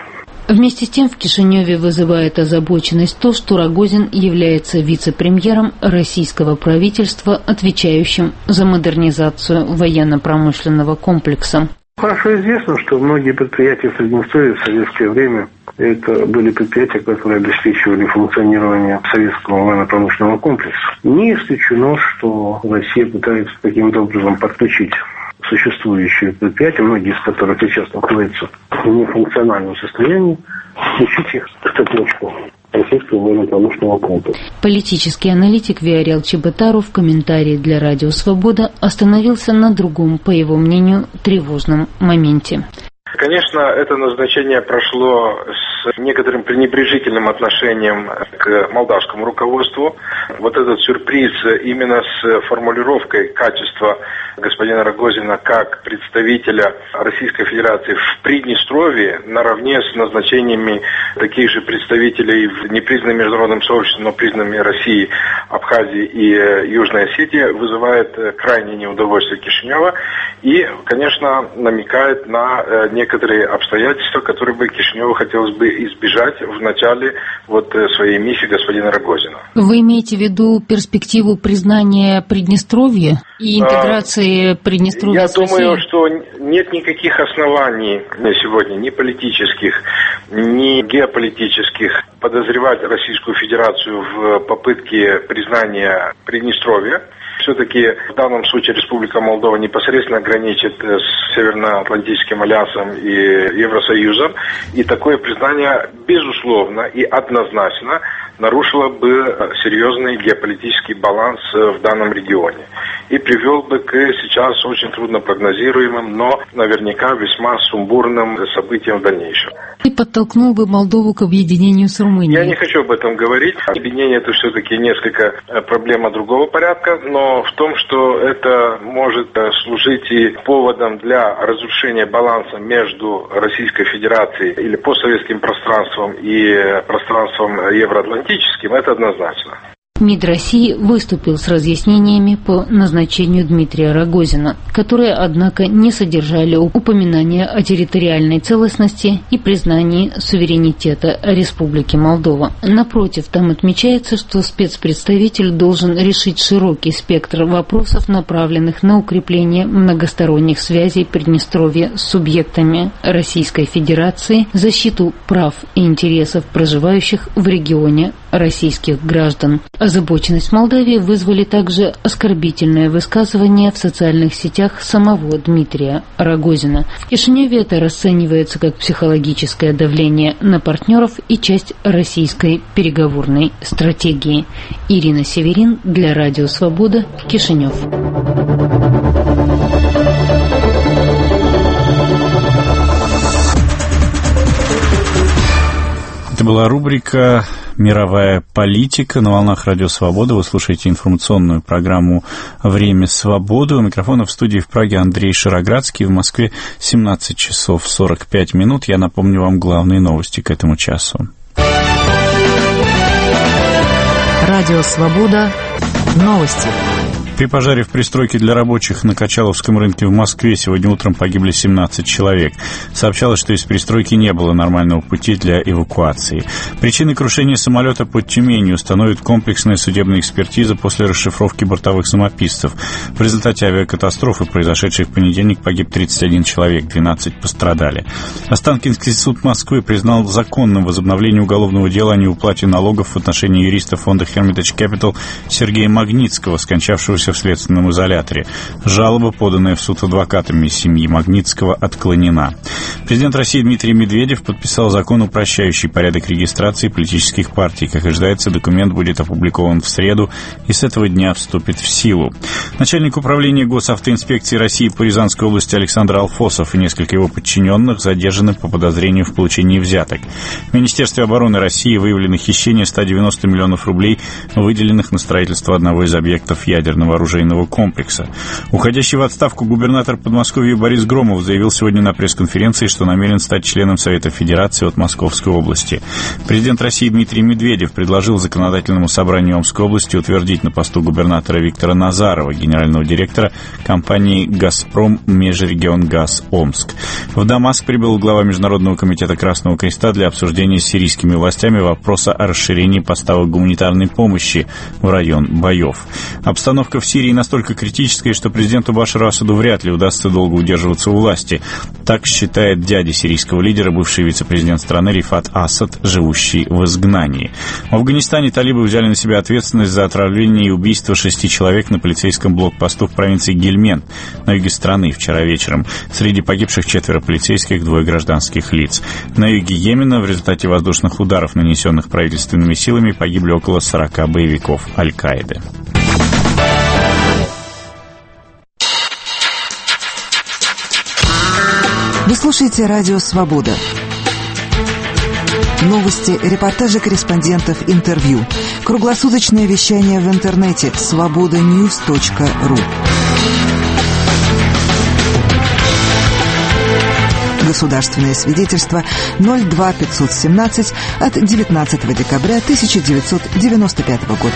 Вместе с тем в Кишиневе вызывает озабоченность то, что Рогозин является вице-премьером российского правительства, отвечающим за модернизацию военно-промышленного комплекса. Хорошо известно, что многие предприятия в Приднестровье в советское время это были предприятия, которые обеспечивали функционирование советского военно-промышленного комплекса. Не исключено, что Россия пытается каким-то образом подключить существующие предприятия, многие из которых сейчас находятся в нефункциональном состоянии, включить их в цепочку российского военно-промышленного комплекса. Политический аналитик Виорел Чеботару в комментарии для Радио Свобода остановился на другом, по его мнению, тревожном моменте. Конечно, это назначение прошло с некоторым пренебрежительным отношением к молдавскому руководству. Вот этот сюрприз именно с формулировкой качества господина Рогозина как представителя Российской Федерации в Приднестровье наравне с назначениями таких же представителей в непризнанном международном сообществе, но признанными Россией, Абхазии и Южной Осетии вызывает крайнее неудовольствие Кишинева и, конечно, намекает на некоторые обстоятельства, которые бы Кишиневу хотелось бы избежать в начале вот своей миссии господина Рогозина. Вы имеете в виду перспективу признания Приднестровья и интеграции а, Приднестровья Я с думаю, Россией? что нет никаких оснований на сегодня, ни политических, ни геополитических, подозревать Российскую Федерацию в попытке признания Приднестровья. Все-таки в данном случае Республика Молдова непосредственно граничит с Североатлантическим альянсом и Евросоюзом. И такое признание, безусловно и однозначно, нарушило бы серьезный геополитический баланс в данном регионе. И привел бы к сейчас очень трудно прогнозируемым, но наверняка весьма сумбурным событиям в дальнейшем. И подтолкнул бы Молдову к объединению с Румынией. Я не хочу об этом говорить. Объединение – это все-таки несколько проблема другого порядка, но в том, что это может служить и поводом для разрушения баланса между Российской Федерацией или постсоветским пространством и пространством евроатлантическим, это однозначно. МИД России выступил с разъяснениями по назначению Дмитрия Рогозина, которые, однако, не содержали упоминания о территориальной целостности и признании суверенитета Республики Молдова. Напротив, там отмечается, что спецпредставитель должен решить широкий спектр вопросов, направленных на укрепление многосторонних связей Приднестровья с субъектами Российской Федерации, защиту прав и интересов проживающих в регионе российских граждан. Озабоченность Молдавии вызвали также оскорбительное высказывание в социальных сетях самого Дмитрия Рогозина. В Кишиневе это расценивается как психологическое давление на партнеров и часть российской переговорной стратегии. Ирина Северин для Радио Свобода, Кишинев. Это была рубрика «Мировая политика». На волнах Радио Свобода вы слушаете информационную программу «Время свободы». У микрофона в студии в Праге Андрей Шароградский. В Москве семнадцать часов сорок пять минут. Я напомню вам главные новости к этому часу. Радио Свобода. Новости. При пожаре в пристройке для рабочих на Качаловском рынке в Москве сегодня утром погибли семнадцать человек. Сообщалось, что из пристройки не было нормального пути для эвакуации. Причиной крушения самолета под Тюменью установит комплексная судебная экспертиза после расшифровки бортовых самописцев. В результате авиакатастрофы, произошедшей в понедельник, погиб тридцать один человек, двенадцать пострадали. Останкинский суд Москвы признал законным возобновление уголовного дела о неуплате налогов в отношении юриста фонда Hermitage Capital Сергея Магнитского, скончавшегося в следственном изоляторе. Жалоба, поданная в суд адвокатами семьи Магнитского, отклонена. Президент России Дмитрий Медведев подписал закон, упрощающий порядок регистрации политических партий. Как ожидается, документ будет опубликован в среду и с этого дня вступит в силу. Начальник управления госавтоинспекции России по Рязанской области Александр Алфосов и несколько его подчиненных задержаны по подозрению в получении взяток. В Министерстве обороны России выявлено хищение ста девяноста миллионов рублей, выделенных на строительство одного из объектов ядерного оружейного комплекса. Уходящий в отставку губернатор Подмосковья Борис Громов заявил сегодня на пресс-конференции, что намерен стать членом Совета Федерации от Московской области. Президент России Дмитрий Медведев предложил законодательному собранию Омской области утвердить на посту губернатора Виктора Назарова, генерального директора компании «Газпром Межрегионгаз Омск». В Дамаск прибыл глава Международного комитета Красного Креста для обсуждения с сирийскими властями вопроса о расширении поставок гуманитарной помощи в район боев. Обстановка в Сирии настолько критическая, что президенту Башару Асаду вряд ли удастся долго удерживаться у власти. Так считает дядя сирийского лидера, бывший вице-президент страны Рифат Асад, живущий в изгнании. В Афганистане талибы взяли на себя ответственность за отравление и убийство шести человек на полицейском блокпосту в провинции Гельмент на юге страны вчера вечером. Среди погибших четверо полицейских, двое гражданских лиц. На юге Йемена в результате воздушных ударов, нанесенных правительственными силами, погибли около сорока боевиков Аль-Каиды. Вы слушаете радио «Свобода». Новости, репортажи корреспондентов, интервью. Круглосуточное вещание в интернете свобода ньюс точка ру. Государственное свидетельство ноль два пятьсот семнадцать от девятнадцатого декабря тысяча девятьсот девяносто пятого года.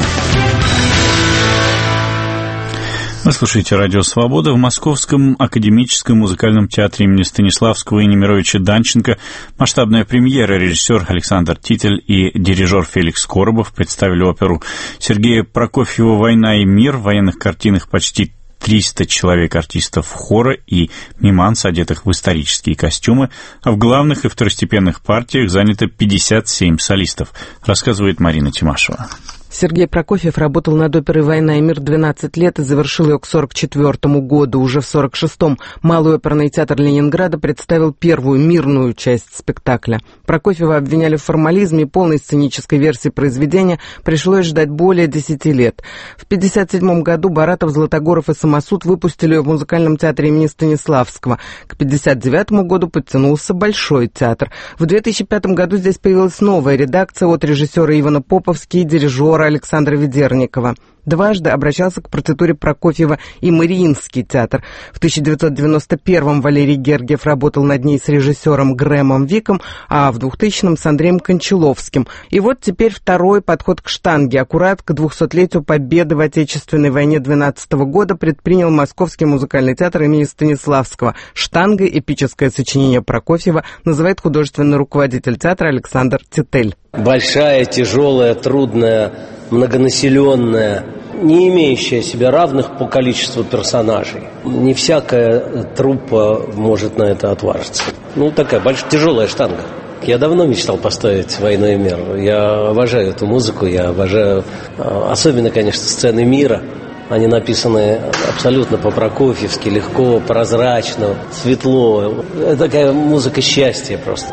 Вы слушаете радио «Свобода». В Московском академическом музыкальном театре имени Станиславского и Немировича Данченко масштабная премьера. Режиссер Александр Титель и дирижер Феликс Коробов представили оперу Сергея Прокофьева «Война и мир». В военных картинах почти триста человек артистов хора и миманс, одетых в исторические костюмы, а в главных и второстепенных партиях занято пятьдесят семь солистов, рассказывает Марина Тимашева. Сергей Прокофьев работал над оперой «Война и мир» двенадцать лет и завершил ее к сорок четвёртому году. Уже в сорок шестом Малый оперный театр Ленинграда представил первую мирную часть спектакля. Прокофьева обвиняли в формализме, и полной сценической версии произведения пришлось ждать более десяти лет. В пятьдесят седьмом году Баратов, Златогоров и Самосуд выпустили ее в музыкальном театре имени Станиславского. К пятьдесят девятому году подтянулся Большой театр. В две тысячи пятом году здесь появилась новая редакция от режиссера Ивана Поповски и дирижера Александра Ведерникова. Дважды обращался к партитуре Прокофьева и Мариинский театр. В тысяча девятьсот девяносто первом Валерий Гергиев работал над ней с режиссером Грэмом Виком, а в двухтысячном с Андреем Кончаловским. И вот теперь второй подход к штанге. Аккурат к двухсотлетию победы в Отечественной войне двенадцатого года предпринял Московский музыкальный театр имени Станиславского. Штангой эпическое сочинение Прокофьева называет художественный руководитель театра Александр Титель. Большая, тяжелая, трудная, многонаселенная, не имеющая себе равных по количеству персонажей. Не всякая труппа может на это отважиться. Ну, такая большая, тяжелая штанга. Я давно мечтал поставить «Войну и мир». Я обожаю эту музыку, я обожаю, особенно, конечно, сцены мира. Они написаны абсолютно по-прокофьевски, легко, прозрачно, светло. Это такая музыка счастья просто.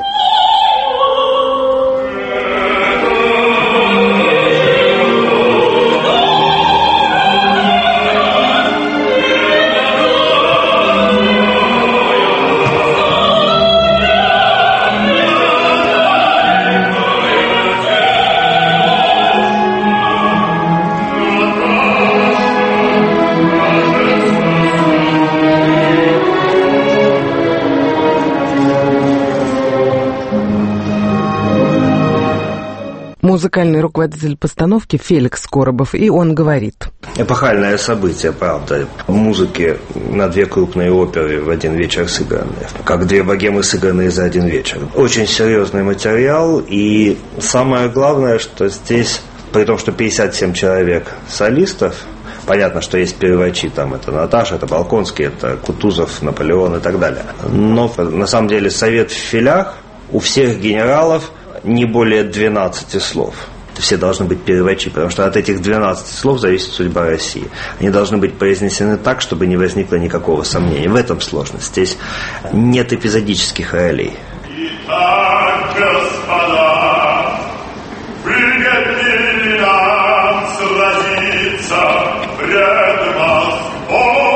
Музыкальный руководитель постановки Феликс Коробов, и он говорит. Эпохальное событие, правда. Музыки на две крупные оперы в один вечер сыграны. Как две богемы, сыгранные за один вечер. Очень серьезный материал, и самое главное, что здесь, при том, что пятьдесят семь человек солистов, понятно, что есть первачи, там это Наташа, это Балконский, это Кутузов, Наполеон и так далее. Но на самом деле совет в филях у всех генералов не более двенадцати слов. Все должны быть первачи, потому что от этих двенадцати слов зависит судьба России. Они должны быть произнесены так, чтобы не возникло никакого сомнения. В этом сложность. Здесь нет эпизодических ролей. Итак, господа, приготовили нам сразиться пред Москвой.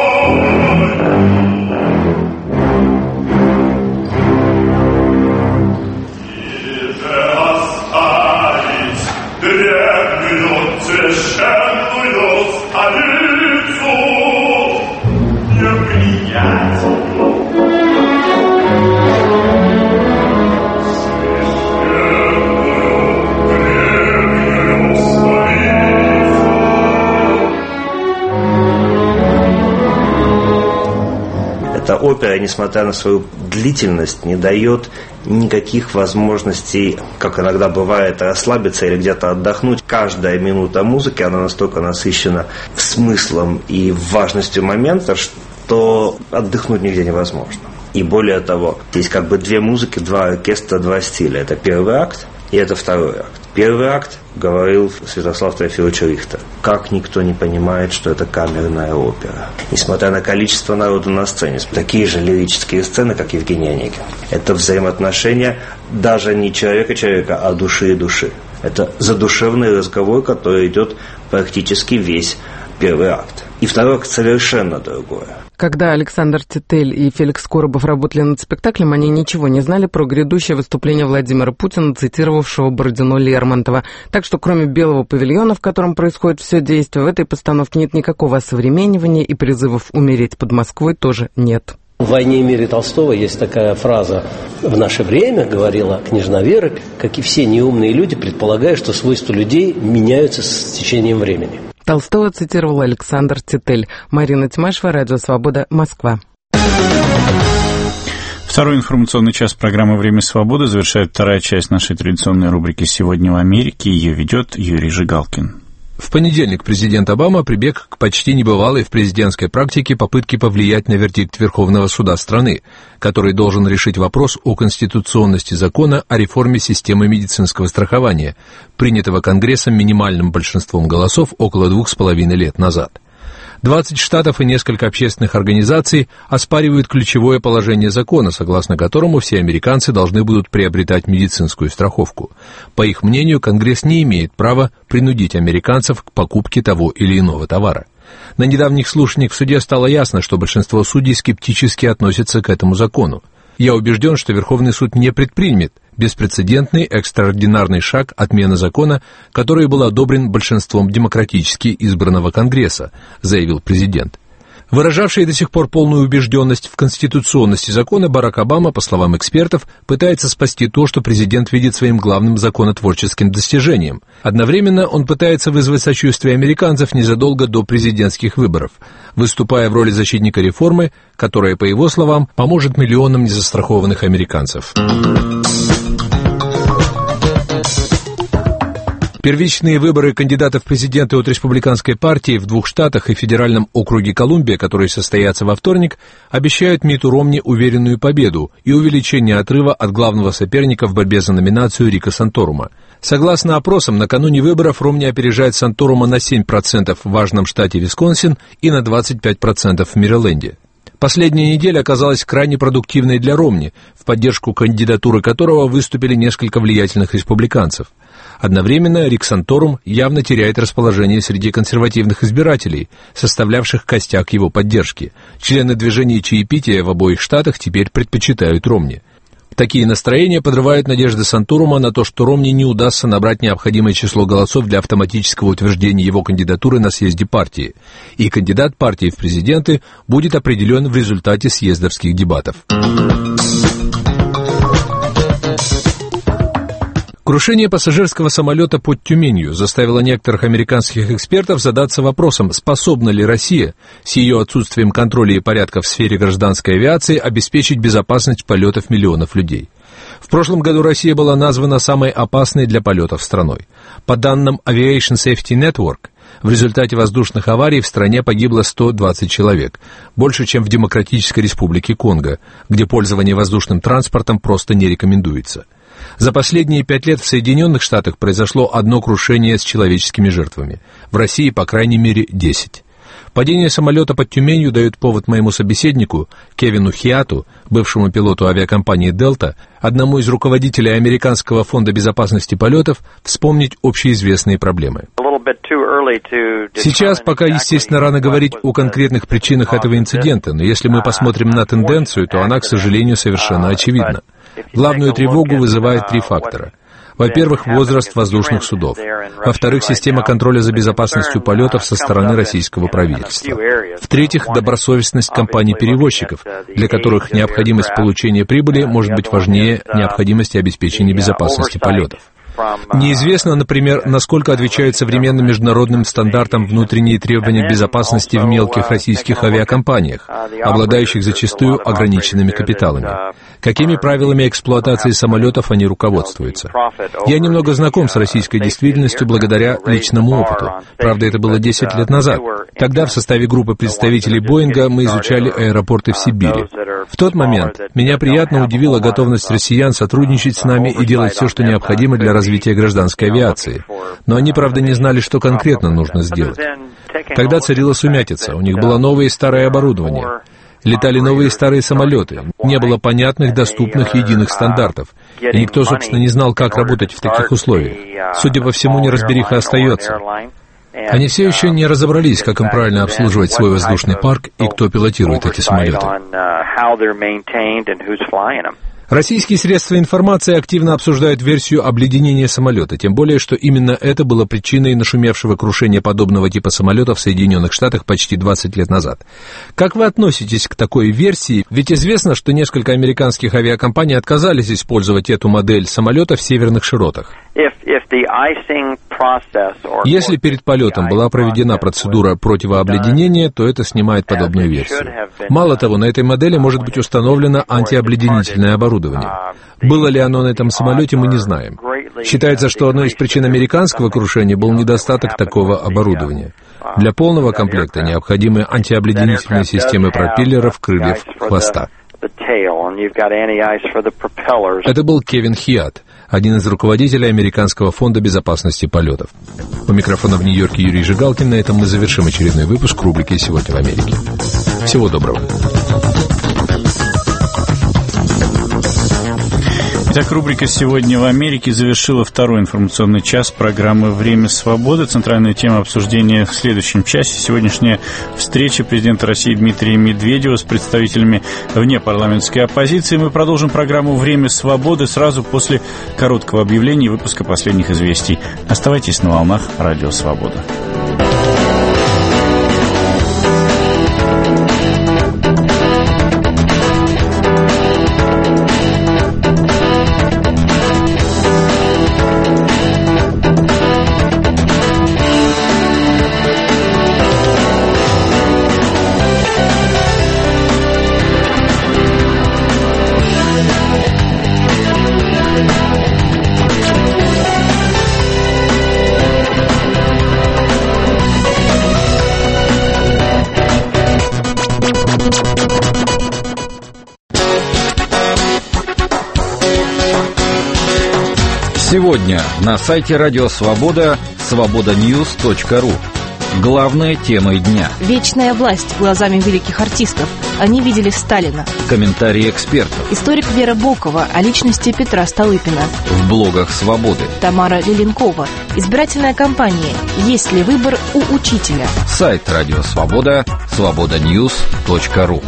Священную столицу которая, несмотря на свою длительность, не дает никаких возможностей, как иногда бывает, расслабиться или где-то отдохнуть. Каждая минута музыки, она настолько насыщена смыслом и важностью момента, что отдохнуть нигде невозможно. И более того, здесь как бы две музыки, два оркестра, два стиля. Это первый акт и это второй акт. Первый акт, говорил Святослав Трофимович Рихтер, как никто не понимает, что это камерная опера. Несмотря на количество народу на сцене, такие же лирические сцены, как Евгений Онегин. Это взаимоотношения даже не человека-человека, а души и души. Это задушевный разговор, который идет практически весь первый акт. И второй акт совершенно другое. Когда Александр Тетель и Феликс Коробов работали над спектаклем, они ничего не знали про грядущее выступление Владимира Путина, цитировавшего Бородино Лермонтова. Так что кроме белого павильона, в котором происходит все действие, в этой постановке нет никакого осовременивания, и призывов умереть под Москвой тоже нет. В «Войне и мире» Толстого есть такая фраза: «В наше время, — говорила княжна Вера, — как и все неумные люди, предполагают, что свойства людей меняются с течением времени». Толстого цитировал Александр Тетель. Марина Тимашева, Радио Свобода, Москва. Второй информационный час программы «Время свободы» завершает вторая часть нашей традиционной рубрики «Сегодня в Америке». Ее ведет Юрий Жигалкин. В понедельник президент Обама прибег к почти небывалой в президентской практике попытке повлиять на вердикт Верховного суда страны, который должен решить вопрос о конституционности закона о реформе системы медицинского страхования, принятого Конгрессом минимальным большинством голосов около двух с половиной лет назад. двадцать штатов и несколько общественных организаций оспаривают ключевое положение закона, согласно которому все американцы должны будут приобретать медицинскую страховку. По их мнению, Конгресс не имеет права принудить американцев к покупке того или иного товара. На недавних слушаниях в суде стало ясно, что большинство судей скептически относятся к этому закону. Я убежден, что Верховный суд не предпримет беспрецедентный экстраординарный шаг отмены закона, который был одобрен большинством демократически избранного Конгресса, заявил президент. Выражавший до сих пор полную убежденность в конституционности закона, Барак Обама, по словам экспертов, пытается спасти то, что президент видит своим главным законотворческим достижением. Одновременно он пытается вызвать сочувствие американцев незадолго до президентских выборов, выступая в роли защитника реформы, которая, по его словам, поможет миллионам незастрахованных американцев. Первичные выборы кандидатов в президенты от республиканской партии в двух штатах и федеральном округе Колумбия, которые состоятся во вторник, обещают Митту Ромни уверенную победу и увеличение отрыва от главного соперника в борьбе за номинацию Рика Санторума. Согласно опросам, накануне выборов Ромни опережает Санторума на семь процентов в важном штате Висконсин и на двадцать пять процентов в Мэриленде. Последняя неделя оказалась крайне продуктивной для Ромни, в поддержку кандидатуры которого выступили несколько влиятельных республиканцев. Одновременно Рик Санторум явно теряет расположение среди консервативных избирателей, составлявших костяк его поддержки. Члены движения чаепития в обоих штатах теперь предпочитают Ромни. Такие настроения подрывают надежды Санторума на то, что Ромни не удастся набрать необходимое число голосов для автоматического утверждения его кандидатуры на съезде партии, и кандидат партии в президенты будет определен в результате съездовских дебатов. Крушение пассажирского самолета под Тюменью заставило некоторых американских экспертов задаться вопросом, способна ли Россия с ее отсутствием контроля и порядка в сфере гражданской авиации обеспечить безопасность полетов миллионов людей. В прошлом году Россия была названа самой опасной для полетов страной. По данным Aviation Safety Network, в результате воздушных аварий в стране погибло сто двадцать человек, больше, чем в Демократической Республике Конго, где пользование воздушным транспортом просто не рекомендуется. За последние пять лет в Соединенных Штатах произошло одно крушение с человеческими жертвами. В России, по крайней мере, десять. Падение самолета под Тюменью дает повод моему собеседнику, Кевину Хиату, бывшему пилоту авиакомпании «Дельта», одному из руководителей Американского фонда безопасности полетов, вспомнить общеизвестные проблемы. Сейчас пока, естественно, рано говорить о конкретных причинах этого инцидента, но если мы посмотрим на тенденцию, то она, к сожалению, совершенно очевидна. Главную тревогу вызывает три фактора. Во-первых, возраст воздушных судов. Во-вторых, система контроля за безопасностью полетов со стороны российского правительства. В-третьих, добросовестность компаний-перевозчиков, для которых необходимость получения прибыли может быть важнее необходимости обеспечения безопасности полетов. Неизвестно, например, насколько отвечают современным международным стандартам внутренние требования к безопасности в мелких российских авиакомпаниях, обладающих зачастую ограниченными капиталами. Какими правилами эксплуатации самолетов они руководствуются? Я немного знаком с российской действительностью благодаря личному опыту. Правда, это было десять лет назад. Тогда в составе группы представителей Боинга мы изучали аэропорты в Сибири. В тот момент меня приятно удивила готовность россиян сотрудничать с нами и делать все, что необходимо для развития гражданской авиации. Но они, правда, не знали, что конкретно нужно сделать. Тогда царила сумятица, у них было новое и старое оборудование. Летали новые и старые самолеты, не было понятных, доступных, единых стандартов. И никто, собственно, не знал, как работать в таких условиях. Судя по всему, неразбериха остается. Они все еще не разобрались, как им правильно обслуживать свой воздушный парк и кто пилотирует эти самолеты. Российские средства информации активно обсуждают версию обледенения самолета, тем более, что именно это было причиной нашумевшего крушения подобного типа самолета в Соединенных Штатах почти двадцать лет назад. Как вы относитесь к такой версии? Ведь известно, что несколько американских авиакомпаний отказались использовать эту модель самолета в северных широтах. Если перед полетом была проведена процедура противообледенения, то это снимает подобную версию. Мало того, на этой модели может быть установлено антиобледенительное оборудование. Было ли оно на этом самолете, мы не знаем. Считается, что одной из причин американского крушения был недостаток такого оборудования. Для полного комплекта необходимы антиобледенительные системы пропеллеров, крыльев, хвоста. Это был Кевин Хиат, один из руководителей Американского фонда безопасности полетов. У микрофона в Нью-Йорке Юрий Жигалкин. На этом мы завершим очередной выпуск рубрики «Сегодня в Америке». Всего доброго. Итак, рубрика «Сегодня в Америке» завершила второй информационный час программы «Время свободы». Центральная тема обсуждения в следующем часе. Сегодняшняя встреча президента России Дмитрия Медведева с представителями внепарламентской оппозиции. Мы продолжим программу «Время свободы» сразу после короткого объявления и выпуска последних известий. Оставайтесь на волнах Радио Свобода. Сегодня на сайте Радио Свобода свобода ньюс точка ру. Главные темы дня. Вечная власть глазами великих артистов. Они видели Сталина. Комментарии экспертов. Историк Вера Бокова о личности Петра Столыпина. В блогах Свободы. Тамара Леленкова. Избирательная кампания. Есть ли выбор у учителя? Сайт Радио Свобода свобода ньюс точка ру.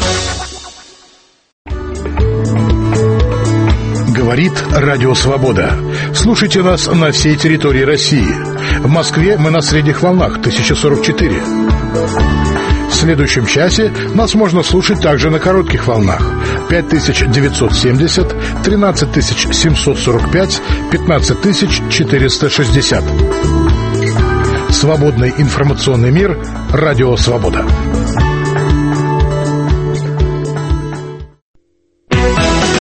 Говорит Радио Свобода. Слушайте нас на всей территории России. В Москве мы на средних волнах тысяча сорок четыре. В следующем часе нас можно слушать также на коротких волнах пять тысяч девятьсот семьдесят, тринадцать тысяч семьсот сорок пять, пятнадцать тысяч четыреста шестьдесят. Свободный информационный мир. Радио Свобода.